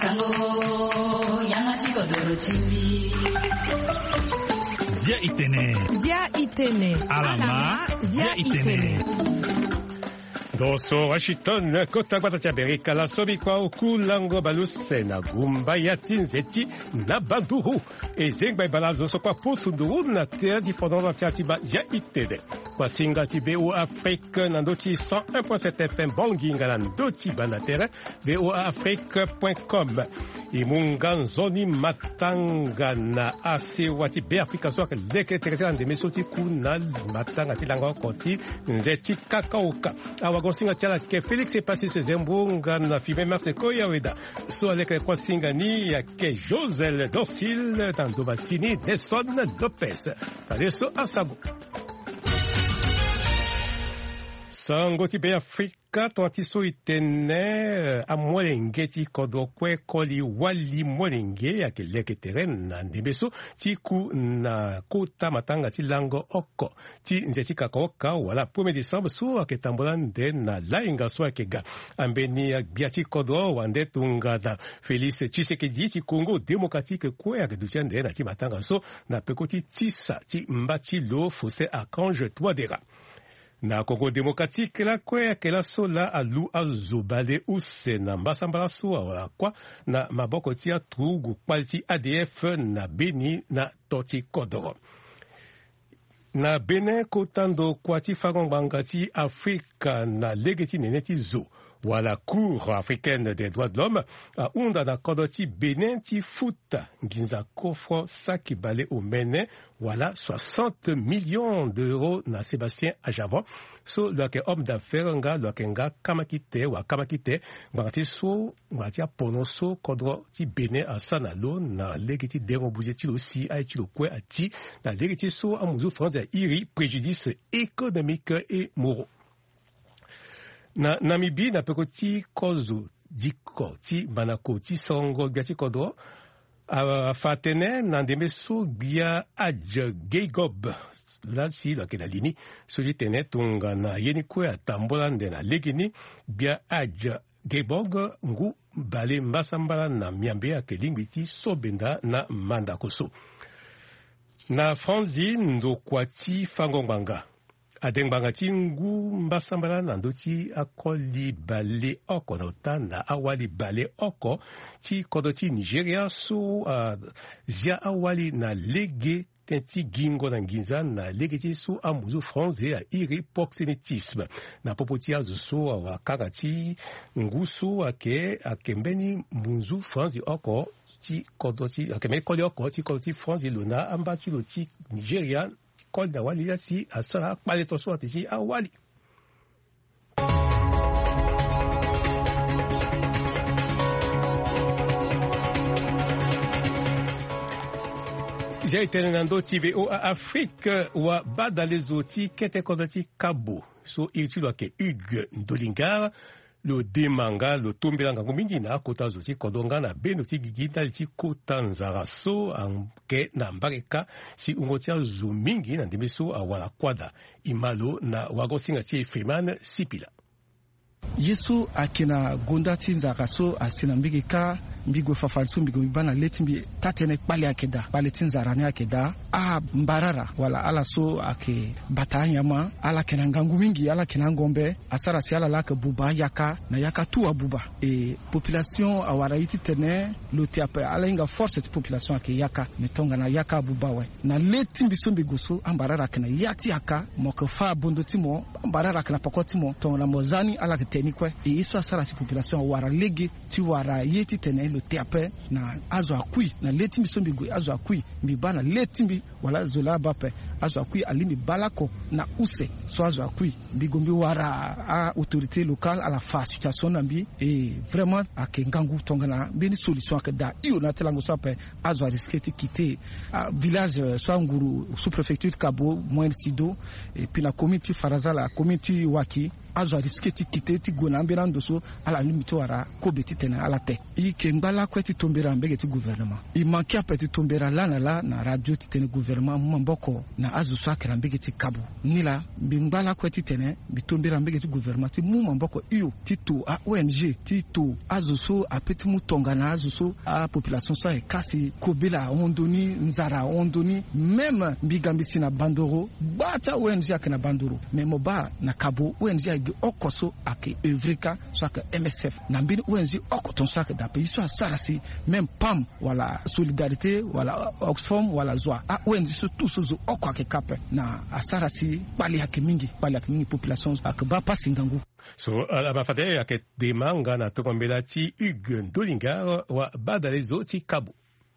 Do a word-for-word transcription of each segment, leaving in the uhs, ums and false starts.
Zia Itene. Zia Itene. Alama. Zia Itene. Doso Washington kota kwata chaberika la sobi kwa ukulango baluse na gumba yatin zeti na banduhu ezengba balazo so kwa posunduru na terre di fondant tiatiba ja itede kwa singa tibe o Afrique na ndoti cent un point sept F M banginga na ndoti banatere vo afrique point com imunga nzoni matanga na ase wati be Afrika so leke teresa ndeme soti kuna matanga tilanga koti nzeti kakaoka awa singa chala ke Felix e passé ses embunga na fime marse koya weda so aleka kwa singa ni ya ke Josel Docil dans Dobasini Nelson Lopez Pareso Asabo Sango tibe Afrika toatiso itene a molenge ti kodokwe koli wali molenge ya keleke teren na ndebeso ti ku na kota matanga ti lango oko ti nzeti kakaoka wala premier décembre so aketambola nde na lainga so akega ambeni ya biati kodo wande tungada Félix Tshisekedi ti Congo démocratique kwe akedutia nde na ti matanga so na pekoti tisa ti mbati lo Fossé Archange Touadéra na Congo démocratique la kwe kela sola alu azobale use na mbasambala so wala kwa na maboko tia trugu kwalti A D F na Beni na Toti Kodoro na Benin kotando kwati fagongbanga ti Afrika na legeti neneti zo wala Cour africaine des droits de l'homme a unda na kodoti Benin ti futa nginza kofro saki bale au Benin wala soixante millions d'euros na Sébastien Ajavon so loke homme d'affaires nga loke nga kamakite wa kamakite ngati so ngati apono so kodro ti Benin asana lo na legiti dérobuze ti aussi a ti lo kwe ati na legiti so amuzu France iri préjudice économique et moral na Namibie na pekoti kozo diko ti banako ti songo biati kodro a fatene na ndeme so bia adj geigob la si la ke na lini so li tene tunga na yeni kwe atambola nde na legini bia adj geibog ngu bale mbasambala na miambe ya kelingbi ti sobenda na mandakoso na franzi ndo kwati fangongbanga adengbanga ti ngu mbasambala na ndoti akoli bale oko na otanda awali bale oko ti kodo ti Nigeria so uh, zia awali na lege tenti gingo na nginza na lege ti so amuzu France a iri proxénétisme na popo ti azo so awakaka ti ngu so ake akembeni munzu France oko ti kodo ti akembeni koli oko ti kodo ti France lona amba ti lo ti Nigeria kol da wali ya si asara kpale to so ati si awali j'ai été nando tive o Afrique wa badale zoti kete kodati kabo so itulo ke Hugues Ndolingar lo demanga lo tombelanga mingi na kota zoti kodonga na benoti gigita ti kota nzara so anke na mbareka si ungotia zo mingi na ndemiso awala kwada imalo na wagosinga ti Freeman Sipila Yesu akina gonda ti nzara so asina mbigi ka mbigo fafansu mbigo bana leti mbi tatene kpale akeda kpale ti nzara ni akeda a mbarara wala ala so ake batanyama ala kena ngangu mingi ala kena ngombe asara si ala lake buba yaka na yaka tuwa buba e population awara iti tene loti ape ala inga force ti population ake yaka metonga na yaka buba we na leti mbiso mbigo so ambarara kena yati yaka moke fa bondo ti mo ambarara kena pakoti mo tonga na mozani ala teni kwe e iso asara si population wara lege ti wara yeti tene lo teape na azo akui na leti mbi sombi gwe azo akui mbi bana leti mbi wala zola bape azo akui alimi balako na use so azo akui mbi gombi wara a autorité locale à la fa situation nambi et vraiment ake ngangu tonga na beni solution ake da iyo na telango so ape azo a risqué ti quitter village so nguru sous préfecture Kabo Moine Sido et puis la communauté Faraza la communauté Waki azo risque ti kite ti gona ambera ndoso ala limito ara ko beti tena ala te i ke ngala ko ti tombera mbege ti gouvernement i manki apeti tombera la na la na radio ti tene gouvernement mamboko na azo so akera mbege ti kabu nila ngala ko ti tene bi tombera mbege ti gouvernement ti mu mamboko iyo ti to a O N G ti to azo so apeti mu tonga na azo so a population so e kasi kobela ondoni nzara ondoni même mbigambi na bandoro bata O N G akena bandoro mais moba na kabo O N G agi okoso ake evrika so ake M S F na mbini O N G okoton so ake da pays so sarasi même P A M wala solidarité wala Oxfam wala zwa a O N G so tous so oko ake kape na asarasi pali ake mingi pali ake mingi population ake ba pasi ngangu so ala mafade yake demanga na tokombela ti Hugues Ndolinga wa badalezo ti kabo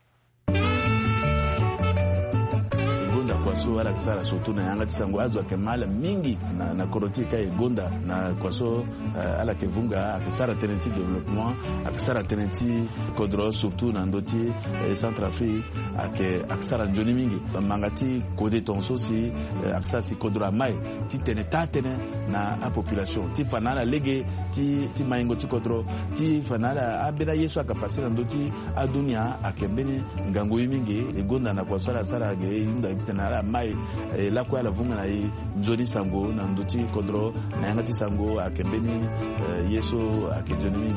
kwaso wala kisara sotu na yanga tisango azo akemala mingi na na korotika egonda na kwaso uh, ala kevunga akisara tenenti development akisara tenenti kodro surtout na ndoti eh, Centrafrique ake akisara njoni mingi mangati kode tonso si uh, akisara si kodro mai ti teneta tene na a population ti fanala lege ti ti maingo ti kodro ti fanala abeda yesu akapasira ndoti adunia akembeni ngango mingi egonda na kwaso ala sara ge inda na la mai eh, la kwa la vunga na i njoni sango na ndoti kodro na yangati sango akembeni eh, yeso akenjoni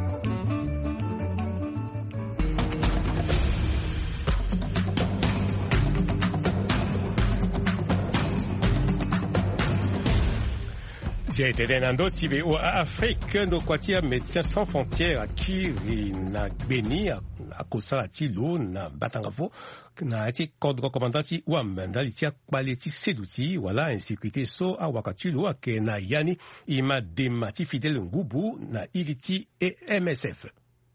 J'ai été dans Tibe ou Afrique, ndo kwatia Médecins Sans Frontières akiri na Beni akosala ti lo na Batangafo na ti kodro komandati wambanda li ti akpale ti seduti wala insécurité so awakati lo ake na yani ima demati Fidèle Ngubu na iriti et M S F.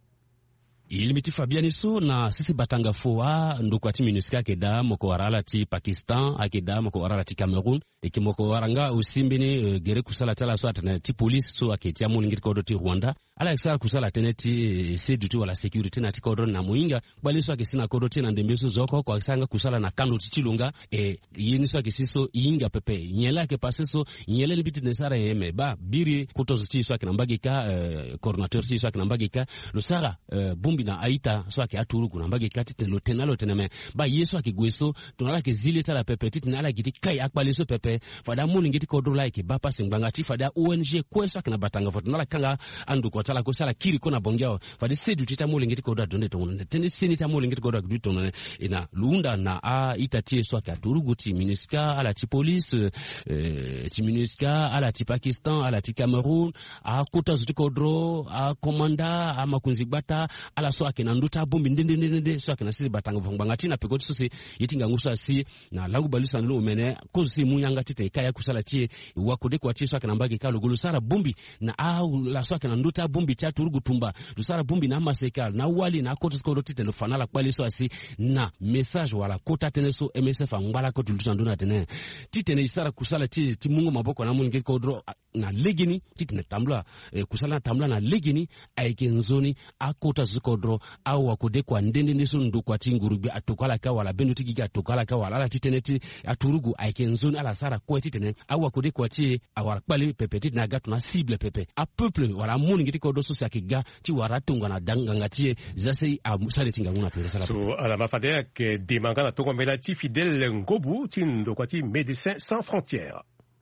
Ilimiti Fabiani so na sisi Batangafo wa ndokwati MINUSCA keda moko warala ti Pakistan akeda moko warala ti Cameroun eki moko waranga usimbini uh, gere kusala tala so atana ti police so aketia mu ngiti kodo ti Rwanda ala eksala kusala tene ti uh, seduti wala security na ti kodo na muinga bali so akesina kodo ti na ndembeso zoko kwa sanga kusala na kando ti chilunga e yini so akesiso inga pepe nyela ke paseso nyele libiti nesara yeme ba biri kutozo ti so akinambagika uh, coordinateur ti so akinambagika lo sara uh, bumbi na aita so ake aturu kuna mbagika ti lo tenalo teneme ba yeso akigweso tunala ke zile tala pepe ti nala giti kai akbaleso pepe fada muni ngiti kodro like ba pasi ngbanga ti fada O N G kwesa kana batanga foto nala kanga andu ko tala ko sala kiri kona bongeo fada sedu ti tamuli ngiti kodro donde to tende sini tamuli ngiti kodro gdu to ina lunda na a itati so ake aturu guti MINUSCA ala ti police eh, ti MINUSCA ala ti Pakistan ala ti Cameroun a kota zuti kodro a komanda a makunzi gbata ala so ake na nduta bombi ndende ndende so ake na sisi batanga vonganga tina pekoti so se yitinga ngusa si na lagu balisa nlo mene ko si munyanga tite kaya kusala tie wakode kwa tie so ake na mbage ka lugulu sara bombi na au la so ake na nduta bombi cha turugu tumba lusara bombi na maseka na wali na koto sko tite no fanala kwali so asi na message wala kota tene so M S F ngala ko tuluta nduna tene tite ne isara kusala tie ti mungu maboko na mungi kodro na legini tite ne tambla eh, kusala tambla na legini aike nzoni akota zikodro au wakode kwa ndende niso ndu kwa tingurubi atokala ka wala bendo tigiga atokala ka wala la titeneti aturugu aike nzoni ala sara kwa titene au wakode kwa ti awala kpali pepe tite na gatu na cible pepe a peuple wala muni ngiti kodo so sakiga ti waratunga na danganga tie zase a sale tinga nguna tele sala so ala mafade ke demanga na tokombela ti Fidèle Ngobu ti ndo kwa ti Médecins Sans Frontières.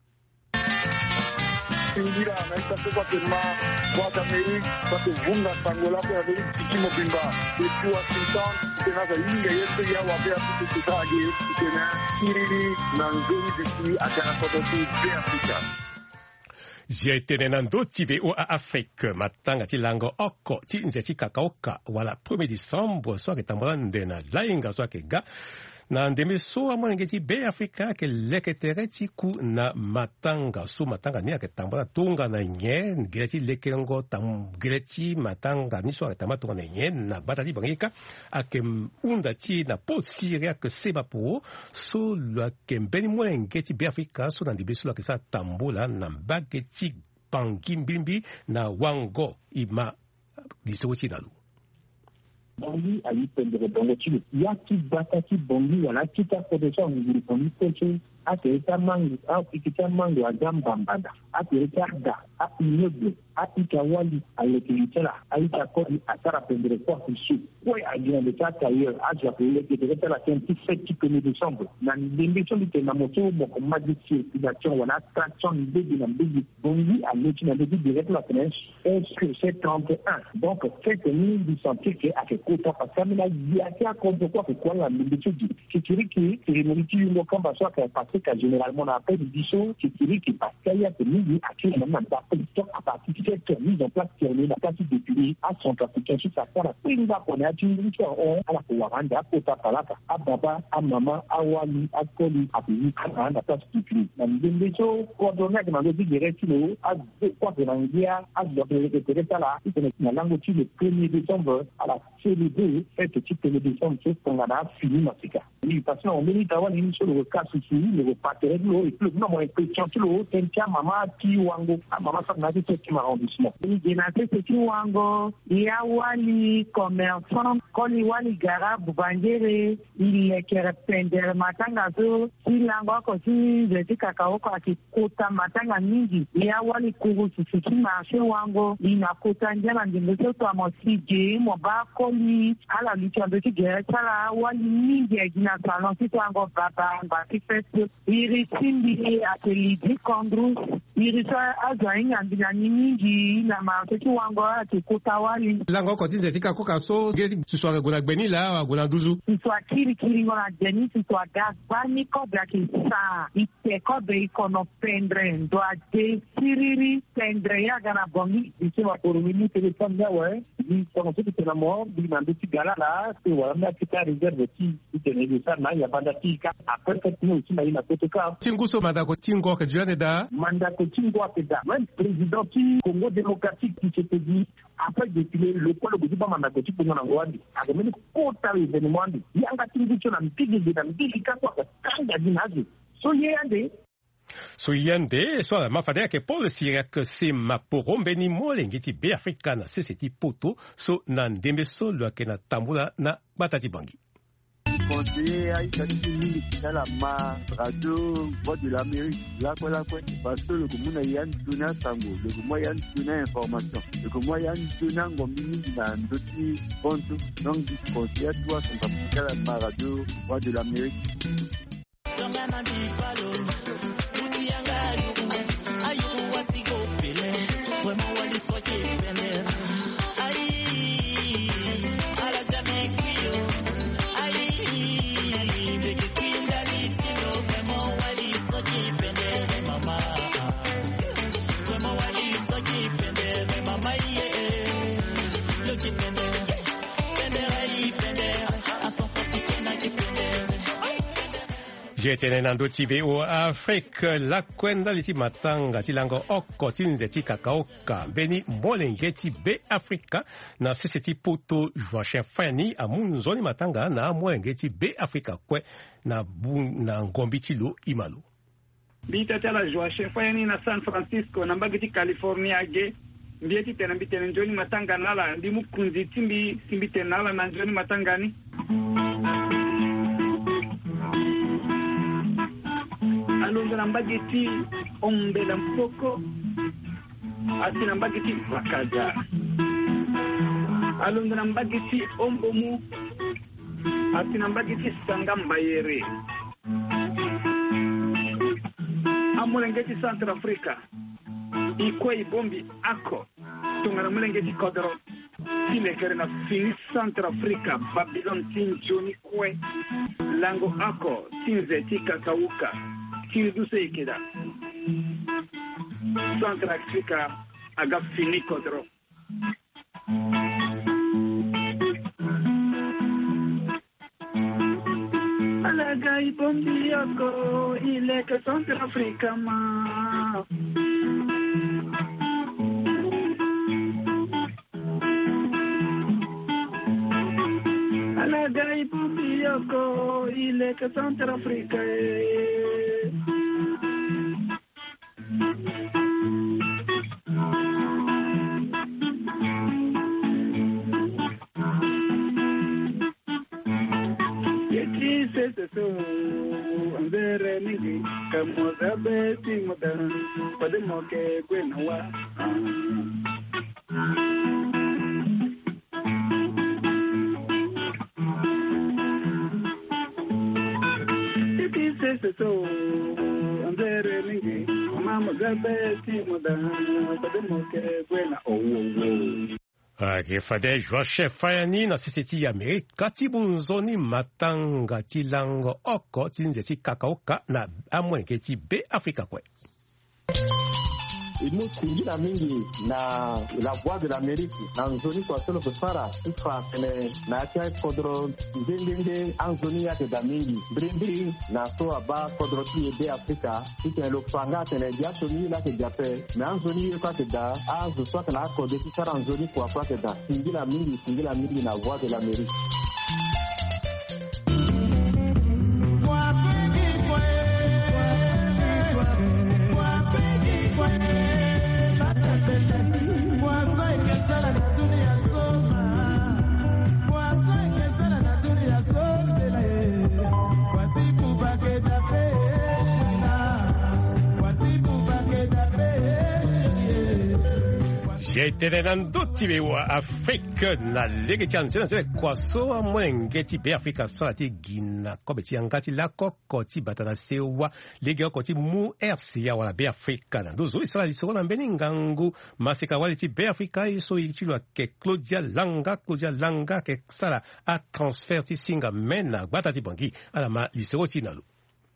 Ingira na esta kwa firma kwa Amerika kwa vunga sangola kwa Amerika kimo bimba kwa Washington tena za inga yetu ya wapea tututaje tena kiriri na ngoni diki akana kwa tu Afrika. J'ai été dans Tibe ou Afrique matanga ti lango oko ti nzeti kakaoka wala premier décembre so ke tambrande na lainga so ke ga na ndeme so amone ti be Afrika ke leketere ti ku na matanga so matanga ni ke tambra tunga na nye greti lekengo tam greti matanga ni so ke tamato na nye na batali bangika ake unda ti na posiria ke seba po so lo ke mbeni molenge ti be Afrika so na ndebe so ke sa tambola na bageti pangimbi na wango ima disoti dalu Bongi a eu peur de rebondir. Il y a qui bata qui bongi, voilà qui t'a fait déjà un groupe en Italie. akeleta mango aokikita mango azambambada akeleta da apinyodo apika wali alekilitela aita kodi atara pendere kwa kusu kwe agenda tata hiyo acha kuleke tete la twenty sept December na ndimbicho litena moto moko madi circulation wana traction bébé na bébé bongi à l'étude na bébé direct la fenêtre est que c'est trente et un donc cette nuit du sentier que a fait côté parce que la diakia comme quoi que quoi la ndimbicho dit c'est qui cérémonie qui mo kamba soit parce que généralement on appelle biso c'est qui parce qu'il y a des milliers à qui on a pas à partir de cette mise en place qui est la partie depuis à son africain sur sa part pinga qu'on a dit on à la Rwanda pota palaka ababa amama awali akoli api à la place depuis na ndimbicho coordonné dans le dit direct le à quoi que l'angia à le récupérer là c'est la langue le premier décembre à la célébrer cette type de décembre c'est qu'on a fini Africa oui parce qu'on mérite avoir une sur le cas ici le partenaire et plus non moins question sur le tentia mama ki wango mama ça n'a dit qui m'arrondissement ni génération c'est qui wango ya wali commerçant koli wali gara bubangere ile kera pender matanga zo silango ko si zeti kakao ko akikuta matanga mingi ya wali kuru sisi marché wango inakuta njana ndingezo to amosije moba koli ala lichando ki gera sala wali mingi na salon si wango baba baki fest irisimbi atelidi kondru irisa azainga ndina mingi na marché ki wango akikuta wali lango ko tinze tika ko kaso ngeti suswa gona gbeni la gona duzu suswa kiri kiri ngona deni suswa gas bani ko braki sa ite ko be ikono pendre ndo ade siriri pendre ya gana bongi disiwa pour minute téléphone là ouais di kono se tena mo di na nditi gala la se wa na kita réserve ti tene ça na ya banda tika après que nous aussi na ina toka tinguso mandako tingo ke jane da mandako tingo ke da même président du Congo démocratique qui se dit après depuis le polo de ba mandako ti ngona ngwandi agemeni kota événement ndi yanga tingucho na mpigi de na mpigi kwa kanga dinazi so yende so yende so la mafadea ke Paul Sirek se maporo mbeni molengeti be Afrika na seseti poto so na ndembeso lo ke na tambula na batati bangi conseiller Aïcha Tini dans la ma radio voix de l'Amérique là quoi là quoi parce que le commun Yann Tuna Sango le commun Yann Tuna information le commun Yann Tuna ngomini na ndoti ponto donc du conseiller toi son papier la ma radio voix de l'Amérique jetene nando tive o Afrique la kwenda liti matanga tilango oko tinze tika kaoka beni molengeti be Afrika na seseti poto Joachim Fani amunzoni matanga na molengeti be Afrika kwe na bu na ngombi tilo imalo bita tala Joachim Fani na San Francisco na mbagiti California ge mbieti tena mbitene njoni matanga nala ndimu kunzi timbi timbi tenala na njoni matangani alonga mbagiti ombela mpoko atina mbagiti wakaja alonga mbagiti ombomu atina mbagiti sangamba yere amulengeti Central Africa ikwe ibombi ako tungana mulengeti kodro tilekere na fini Central Africa Babylon tinjoni kwe lango ako tinze tika kauka tiniduse ikeda Central Africa aga fini kodro alaga ibombi ako ileke Central Africa ma alaga ibombi ako ileke Central Africa yeti se so andere ningi Kamozabe Timodan, Pademoke Gwenawa. It is so, I'm very lingy. Mama Gabe Timodan, Pademoke Gwena. Oh, Akifade Joachim Fayani na sisiti ya Amerika tibunzoni matanga tilango oko tinzeti kakaoka na amwenge tibe Afrika kwe. Imutingira mingi na la voix de l'Amérique na nzoni kwa solo kusara ifa kene na acha kodro ndenge anzoni yake da mingi brimbiri na so aba kodro ti ebe Afrika ite lo panga tene dia soni la ke jape na anzoni kwa ke da azu so kana ko de sara anzoni kwa kwa ke da tingira mingi tingira mingi na voix de l'Amérique. Yetenendo tibe wa Afrika na lege chanse na kwa so mwenge tibe Afrika salati gina kobe ti angati la koko ti batana sewa lege ko ti mu R C ya wala be Afrika na dozo isala liso na mbeni ngangu maseka wale ti be Afrika iso ichilwa ke Claudia Langa Claudia Langa ke sala a transfer ti singa mena gbata ti bangi ala ma liso ti nalu.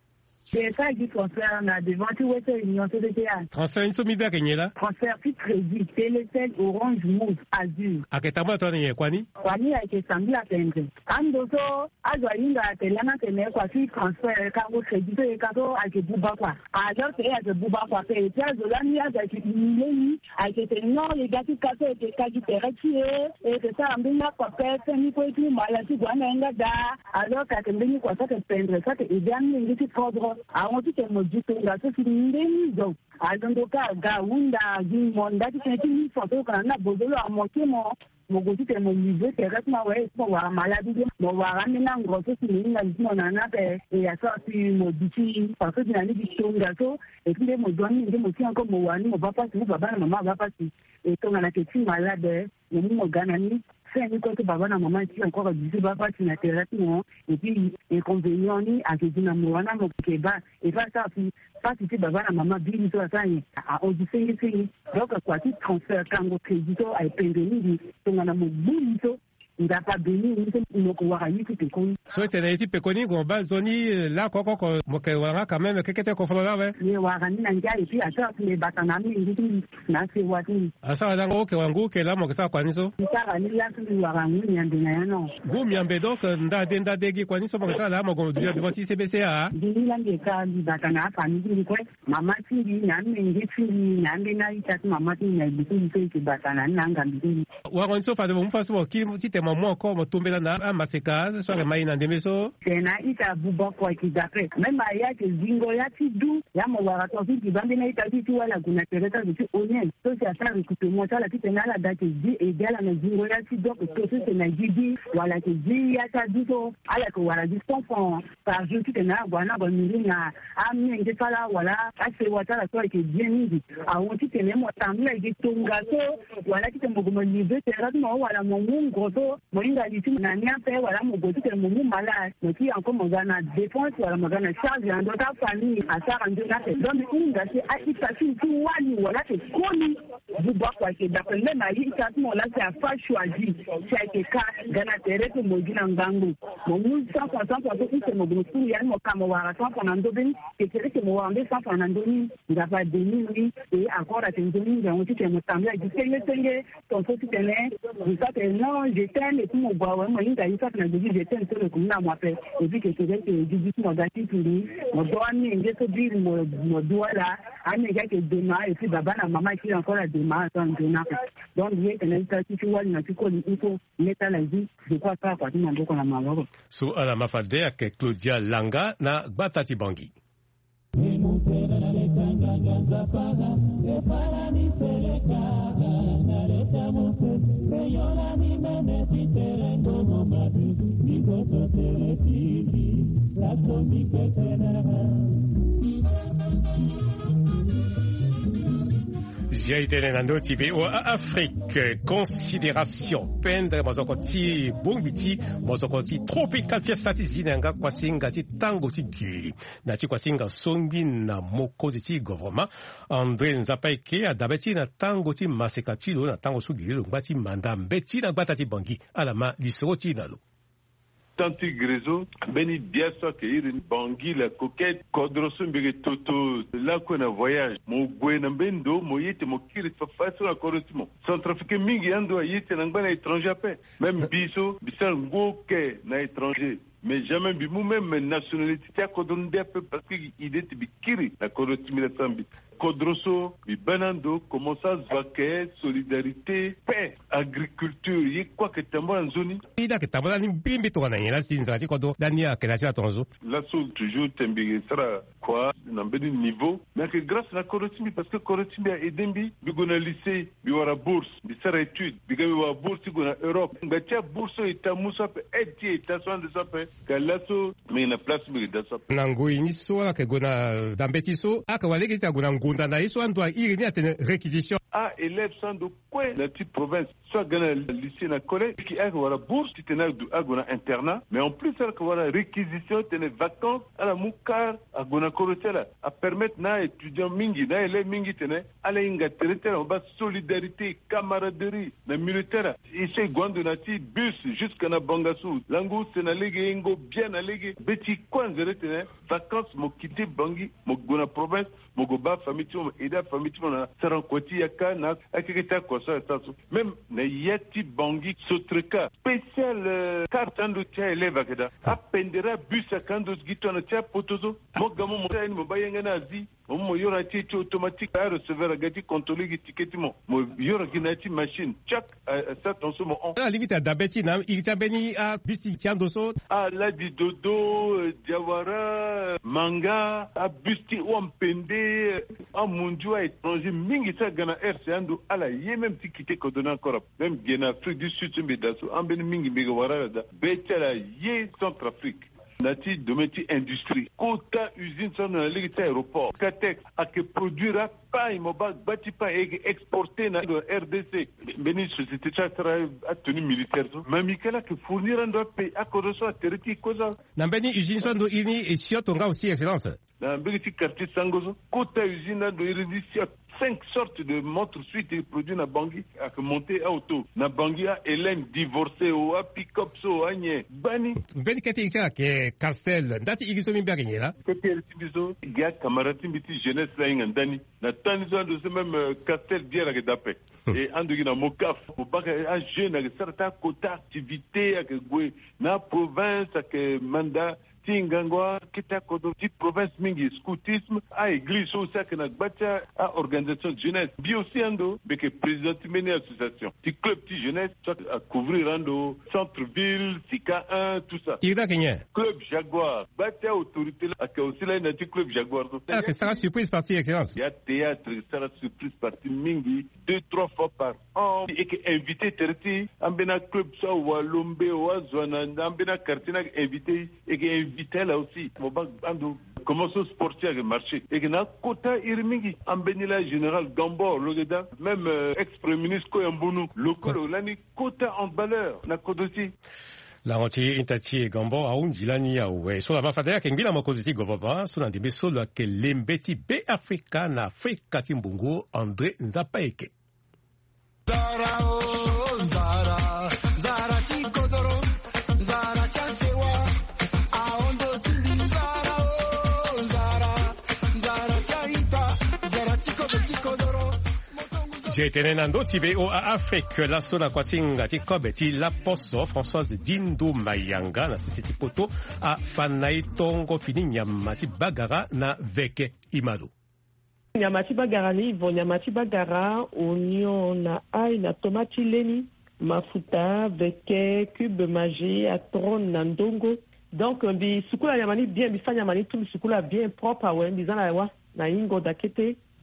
C'est ça qui transfert na devant tu vois c'est union C D T A. Transfert une somme bien gagné là. Transfert qui crédit Télécel Orange Move Azur. Aketama to ni kwani? Kwani ake sambila tende. Ando so azwa inga telana tene kwa si transfert ka go crédit e ka to ake buba kwa. Alors c'est ake buba kwa pe et azo la ni ake ni ake teno les gars qui kato et ka qui teretier et que ça ambina kwa pe ni ko tu mala ti gwana nga da. Alors ka tembeni kwa ça que pendre ça que idéal ni ti kodro. Àwọn tí kẹmọ ju tó nga tó fi ndé ní ìjọ àdóńdóká ga wúndà gbìmọ̀ ndàtí kẹ́kí ní fọ̀tò kan náà bòdó lọ àmọ́ kí mọ mọ̀gò tí kẹmọ ìgbé kẹ̀kẹ́ tí wọ́n wẹ̀ pọ̀ wà màládúgbò mọ̀ wà rà mí náà ngọ̀ tó fi ní ìgbà tí wọ́n náà bẹ̀ ìyàtọ̀ sí mọ̀ bí tí pàṣẹ tí náà níbi tó nga tó èkúndé mọ̀ jọ ní ìdí mọ̀ tí wọn kọ́ mọ̀ wà ní mọ̀ bá pàṣẹ mọ̀ bàbá náà màmá bá pàṣẹ ètò ńlá kẹ̀kí màládẹ mọ̀ mú mọ̀ gánà ní fẹ́ẹ̀ni kọ́ tó bàbá náà màmá tí wọn kọ́ jù sí bá pàṣẹ náà tẹ̀rẹ́ tí wọn èpì inconvénient ní àjèjì náà mọ̀ wọn náà mọ̀ kẹ̀bá ìfà sáfi fásitì tí bàbá náà màmá bí ní tó ọ̀sán yẹn àọ̀dù fẹ́yẹ́fẹ́yẹ́ lọ́kọ̀ kwàtí transfer kango kejì tó àìpẹ̀ndẹ̀ níbi tó wọn náà mọ̀ gbóyìí tó ndapa beni nse moko wa yiku pekoni so tene ti pekoni go ba zoni la koko ko moke wa quand même kekete ko folo lawe ni wa gani na nja ipi asa le batana mi ndi na se wa ti asa la ngo ke wangu ke la moke sa kwa niso ntaka ni la tu wa gani ni ande na no go mi ambe donc nda de nda de gi kwa niso moke sa la mo go du de ti C B C A ndi la nge ka di batana fa ni ndi ko mama ti ndi na mi ndi ti ni na ndi na ita mama ti na bi ti ti batana na ngambi ndi wa gon so fa de mo fa so ki ti te mo ko mo tumbela na amaseka so ke mai na ndemeso tena ita buba kwa kidape mema yake zingo ya tidu ya mo wara to ti bambe na ita ti wala kuna tereta ti onyen so si asa rikuto mo tala ti tena la date di e gala na zingo ya ti donc to so tena gidi wala ke di ya ta duto ala ko wala di cent francs par jour ti tena bwana ba milina ami nge sala wala ase watala so ke bien midi a on ti tena mo tamla ge tonga so wala ti tena mo live tereta mo wala mo ngo so inga liti na niape wala mugoti ke mumu mala noti anko magana défense wala magana charge ando ta famille asara ndo na te donc inga si aita si tu wali wala te koni buba kwa ke d'après même ali ta mo la c'est à pas choisi c'est que ka gana tere ko mogina ngangu mumu cent cent pour tout ce mogo pour ya mo kama wala cent pour nando ben ke tere ke mo wande cent pour nando ni ngaba deni ni et encore à tendoni nga on ti ke mo tamla di senge senge ton faut tenir vous savez non je t'aime mo gba wa mo inga yisa na deji je ten tole ku na mo ape e bi ke ke ke deji mo ga ti turi mo do ani nge to bi mo mo do ala ani ga ke de ma e fi baba na mama ki encore de ma ton de na donc ye ke na ta ti wa na ti ko ni info meta la ji de quoi ça kwa ti na ndoko na mama so ala mafade ake Claudia Langa na Batati Bangi La J'ai été dans notre pays ou Afrique, considération, pendre, mozokoti, bongiti, mozokoti, tropical fiesta zinanga, kwasinga, ti tango, ti giri, na ti kwasinga, songi, na moko, ti government, André Nzapaike, a dabeti, na tango, ti masekatilo, na tango sugiri, lungba, ti mandambe, ti na gbata, ti bangi, alama, lisoro, ti nalo. Tanti Grezo, Beni Biaso, Keirin, Bangui, la coquette, Kodroso, Mbege Toto, là qu'on a voyage, mon Gwenambendo, mon yete, mon kiri, façon la correspond. Centrafrique Mingi, Ando, Yete, Nangba, étranger, même Biso, Bissal, Ngoke, na étranger. Mais jamais bimou même nationalité à Kodronde parce qu'il était bikiri la Kodrotimila Sambi. Kodroso, Bibanando, comment ça se vaquer, solidarité, paix, agriculture, y quoi que tambo en zone. Il a que tambo dans une bimbi to na yela sinzati kodo dania que la tia tonzo. La soul toujours tembi sera quoi dans ben niveau mais que grâce à la Kodrotimi parce que Kodrotimi a aidé bi bigona lycée bi wara bourse bi sera étude bi gabi wa bourse gona Europe ngatia bourse eta musa pe eti eta soin de ça pe kalaso mais na place bi da ça nango iniso la que gona dambetiso aka waleki ta gona ngunda na iso andwa iri ni atene réquisition a élève sans de quoi la petite province soit gana lycée na collège qui a wara bourse qui tenait à gona internat mais en plus ça que wara réquisition tenait vacances à la mukar à gona korotela à permettre na étudiant mingi na élève mingi tenait à la inga terre on bas solidarité camaraderie na militaire ici gwando na ti bus jusqu'à na bangasu langu sena lege ngo bien na lege beti kwanzere tenait vacances mo quitter bangi mo gona province mo go ba famille mo eda famille mo na sarankoti yaka na akikita ko ça ça même na yeti bangi sotreka spécial euh, carte ando tia élève akeda apendera bus akando gito na tia potozo mo gamo mo ta ni mo bayenga na zi mo yora ti automatique à recevoir gati contrôler ticket mo mo yora ginati machine chaque ça tonso mo on la limite d'abeti na il beni a bus tiando so ah la di dodo diawara manga a busti o mpende a munjua étranger mingi ça gana R C ando ala ye même ti quitter ko dona encore même bien Afrique du Sud mbe daso ambeni mingi mbe wara da betela ye Centrafrique nati dometi industrie kota usine son na ligita aéroport Catex a que produira pas imoba bati pas et exporter na R D C beni société chatra a tenue militaire mamikala que fournir ando pays a kodoso a teriti koza na beni usine son do ini et sioto nga aussi excellence na beni quartier sangozo kota usine do iridi cinq sortes de montres suite et produits na Bangui à monter à auto na Bangui a Hélène divorcée ou a pick-up so anye bani beni kete ikira ke Castel ndati igiso mi baganye la kete biso ga camarade biti jeunesse la ngandani na tanzo de ce même Castel bière que d'après et andu na mokaf au bac un jeune avec certains quota activité avec gwe na province avec mandat Ngangwa kita kodo ti province mingi scoutisme a église au sac na bacha a organisation jeunesse bi aussi ando beke président meni association ti club ti jeunesse à couvrir ando centre ville Sika un tout ça ida kenya club Jaguar bacha autorité a que aussi là na ti club Jaguar ah que ça surprise partie excellence il y a théâtre ça surprise partie mingi deux trois fois par an et que invité terti ambena club ça walombe wa zona ambena quartier invité et que là aussi comment ce sportif a marché et que na kota irmingi ambenila général Gambo Logeda même euh, ex-premier ministre Koyambunu lokolo lani kota en valeur na kodosi la ronti intati Gambo a un dilani ya we so la mafadea kengila mokoziti govaba so na ndimbe so la ke lembeti be Afrika na Afrika timbungu André Nzapaike Zara oh Zara Zara tikodoro Zara chansewa J'ai tenendo tibe o Afrique la sola kwasinga ti kobeti la poso Françoise Dindo Mayanga na sisi poto a fanai tongo fini nyamati bagara na veke imalo. Nyamati bagara ni vo nyamati bagara oignon na ai na tomati leni mafuta veke cube magie atron na ndongo. Donc bi sukula nyamani bien bi fanya mani tout sukula bien propre awen bizana wa na ingo dakete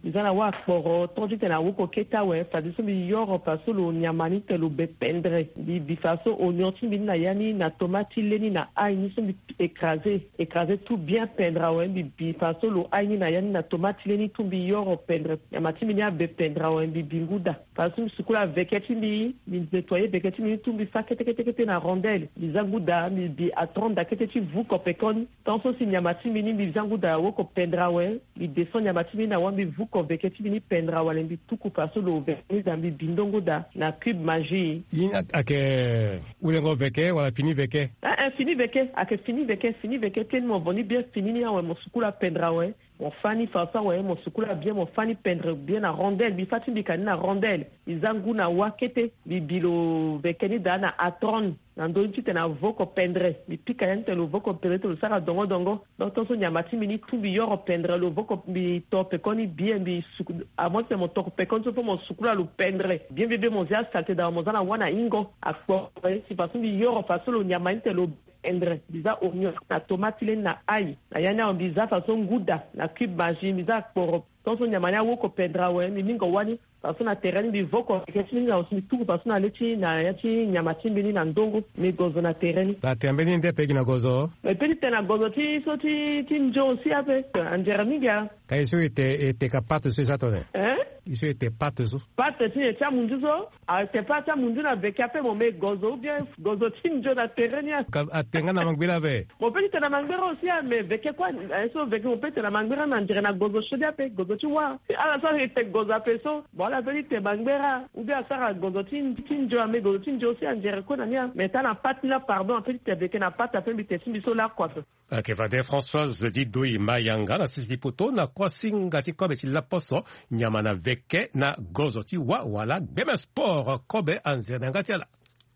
bizana wa kporo tonji tena woko keta we fadiso bi yoro paso lo nyamani te lo bependre bi bifaso oignon timbi na yani na tomati leni na aïe so bi écraser écraser tout bien pendre we bi bifaso lo aïe na yani na tomati leni tumbi yoro pendre nyamati mi ya bependre we bi binguda paso sukula veketi bi bi nettoyer veketi mi tumbi fa kete kete kete na rondelle bi zanguda mi bi atronda kete ti vu kopekon tanso si nyamati mi ni bi zanguda woko pendre we bi descend nyamati mi na wambi vu ko veketi mi ni pendre we bi tuku paso lo veketi zambi bindongo da na cube magie yin ake ulengo veke wala fini veke ah fini veke ake fini veke fini veke tellement boni bien fini ni wa mosukula pendre we mon fani fasa we mosukula bien mon fani pendre bien na rondelle bi fati bi kanina rondelle izangu na wakete bi bilo vekeni da na atron na ndo nti tena voko pendre bi pika yante lo voko pendre to sara dongo dongo donc to so nyamati mini tumbi yoro pendre lo voko bi tope koni bien bi a moi c'est mon tope kon so mon sukula lo pendre bien bien mon zia salté da mo zana wana ingo akpo si façon bi yoro façon lo nyamante lo endre biza oignon na tomate le na aïe na yana on biza façon gouda na cube magie biza akpo donc on nyamanya woko pendre we mi mingo wani façon na terrain bi voko kesi na aussi tout façon na leti na yati nyamati bini na ndongo mi gozo na terrain la tembeni nde pegi na gozo e pedi tena gozo ti so ti ti njo si ape anjeramiga kaiso ite ite kapate so satone eh iso ite pate so pate ti cha mundu so a te pate mundu na bekape mo me gozo bien gozo ti njo na terrain ya atenga na mangbira be mo pedi tena mangbira aussi mais veke kwa so veke mo pedi tena mangbira na njere na gozo shodia pe gozo ti wa ala so ite gozo ape so voilà vérité mangbera ou bien sara gozo ti njo ame gozo ti njo aussi njere ko na nia mais ta na pate na pardon pedi te veke na pate ape bi te simbi so la quoi ke vade Françoise Didoi Mayanga na sisi poto na kwasinga ti kobe ti laposo nyama na veke na gozo ti wa wala beme sport kobe anze na ngatiala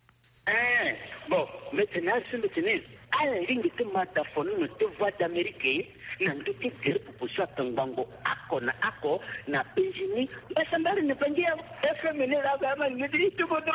eh bon maintenant c'est maintenant ala ringi te mata fonu no te voix d'Amérique na nduti tere pupushwa tangango ako na ako na penjini basambari ne pangia F M ne la gama ngidi tu bodo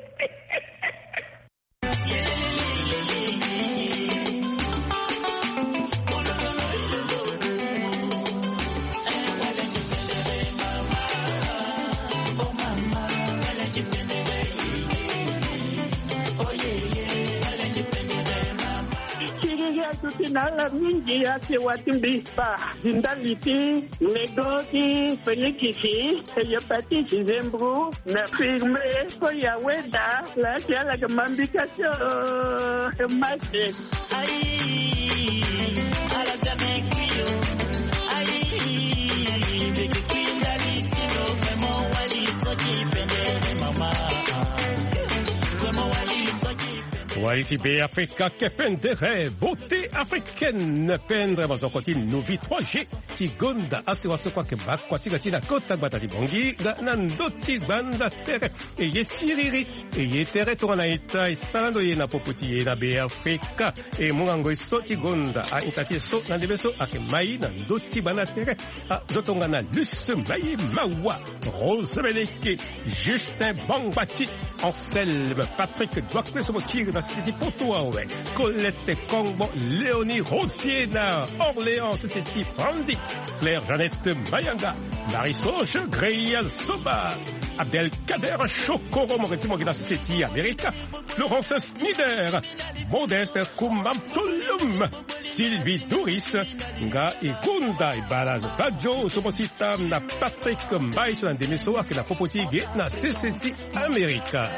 Nala mingi ya se watimbi ba zindaliti negoti felikisi ya pati zembru na firme ko ya weda la ya la mambikacho maste ai ala zamekio ai bekindaliti no memo wali sokipende mama como wali Waliti be Africa ke pendere beauté africaine pendre mazokoti novi trois G tigonda asiwaso kwa ke bakwa tigati kota batali bongi na ndoti banda tere e yesiriri e yetere tona ita isalando ye na popoti ye na be Africa e mungango iso tigonda a intati so na debeso ake mai na ndoti banda tere a zotonga na Luce Mai Mawa Rose Beleke Justin Bangbati Anselme Patrick Douakne Somokir na Sidi Potoawe, Colette Kongbo, Léonie Rosiena, Orléans, Titi Franzi, Claire Jeannette Mayanga, Marie-Soche Greya Soba, Abdelkader Chokoro, Moretimo Seti America, Florence Snider, Modeste Kumbamtulum, Sylvie Douris, Nga Igunda, Ibalaz Badjo, Somosita, na Patrick Mbaïs, na Demeso, ak na Popotige, na C C T America.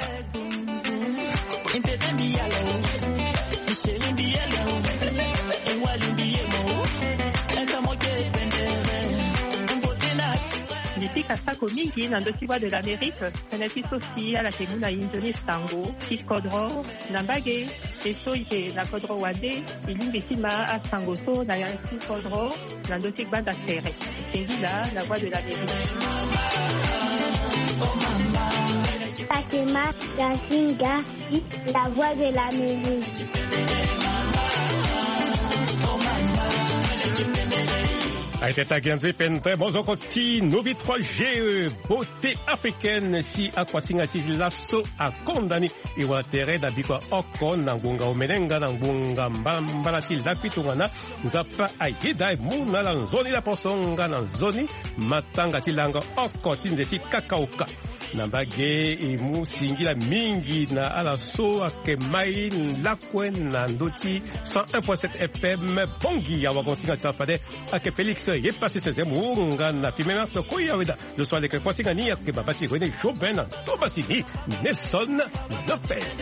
Nipika sako mingi na ndosiwa de l'Amérique, sanati sosi ala kemuna injoni stango, kiskodro, nambage, eso ike na kodro wade, ilimbi tima a stango so na yan kiskodro, na ndosik banda tere. Kengila, la voix de l'Amérique. Fatima Yasinga, la voix de l'Amérique. A été tagué pente mozokoti novi trois G beauté africaine si akwasingati lasso a kondani iwa tere da biko oko na ngunga umenenga na ngunga mbamba ti lapitungana nzapa ayida muna la nzoni la posonga na nzoni matanga tilanga oko tinzeti kakauka nambage imu singila mingi na ala so akemai lakwe na ndoti cent un point sept F M bongi ya wagonsinga tafade ake Felix ye passé ses emunga na fimema so koyawida de soir les kwasinga ni ake babati René Jobin Tobasini Nelson Lopez.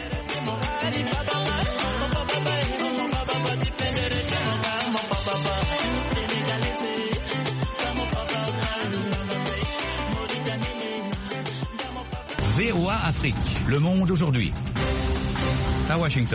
V O A Afrique, le monde aujourd'hui. À Washington.